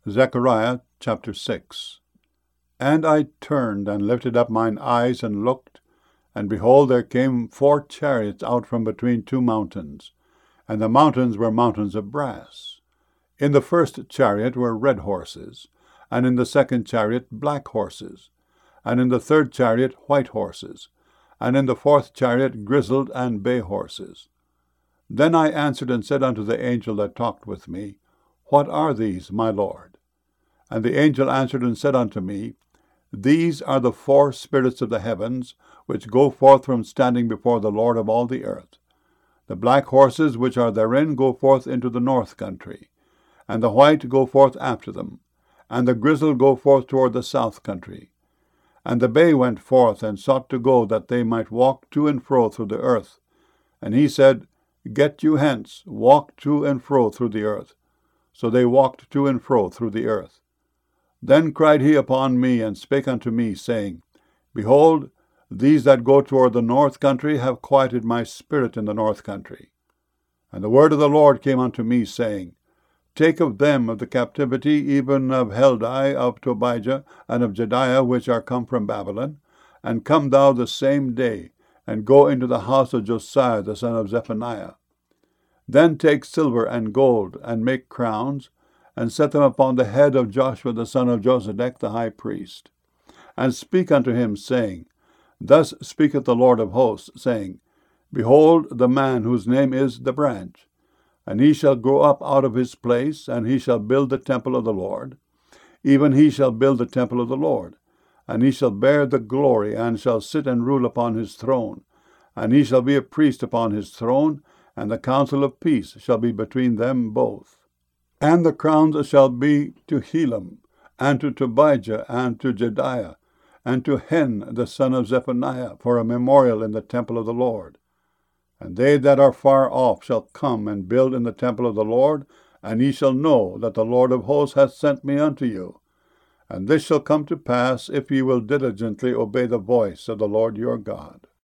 Zechariah chapter 6. And I turned and lifted up mine eyes and looked, and behold, there came 4 chariots out from between 2 mountains, and the mountains were mountains of brass. In the first chariot were red horses, and in the second chariot black horses, and in the third chariot white horses, and in the fourth chariot grizzled and bay horses. Then I answered and said unto the angel that talked with me, What are these, my Lord? And the angel answered and said unto me, These are the 4 spirits of the heavens, which go forth from standing before the Lord of all the earth. The black horses which are therein go forth into the north country, and the white go forth after them, and the grizzled go forth toward the south country. And the bay went forth and sought to go, that they might walk to and fro through the earth. And he said, Get you hence, walk to and fro through the earth. So they walked to and fro through the earth. Then cried he upon me, and spake unto me, saying, Behold, these that go toward the north country have quieted my spirit in the north country. And the word of the Lord came unto me, saying, Take of them of the captivity, even of Heldai, of Tobijah, and of Jedaiah, which are come from Babylon, and come thou the same day, and go into the house of Josiah the son of Zephaniah. Then take silver and gold, and make crowns, and set them upon the head of Joshua the son of Josedech the high priest. And speak unto him, saying, Thus speaketh the Lord of hosts, saying, Behold the man whose name is the branch, and he shall grow up out of his place, and he shall build the temple of the Lord. Even he shall build the temple of the Lord, and he shall bear the glory, and shall sit and rule upon his throne. And he shall be a priest upon his throne, and the counsel of peace shall be between them both. And the crowns shall be to Helam, and to Tobijah, and to Jedaiah, and to Hen the son of Zephaniah, for a memorial in the temple of the Lord. And they that are far off shall come and build in the temple of the Lord, and ye shall know that the Lord of hosts hath sent me unto you. And this shall come to pass, if ye will diligently obey the voice of the Lord your God.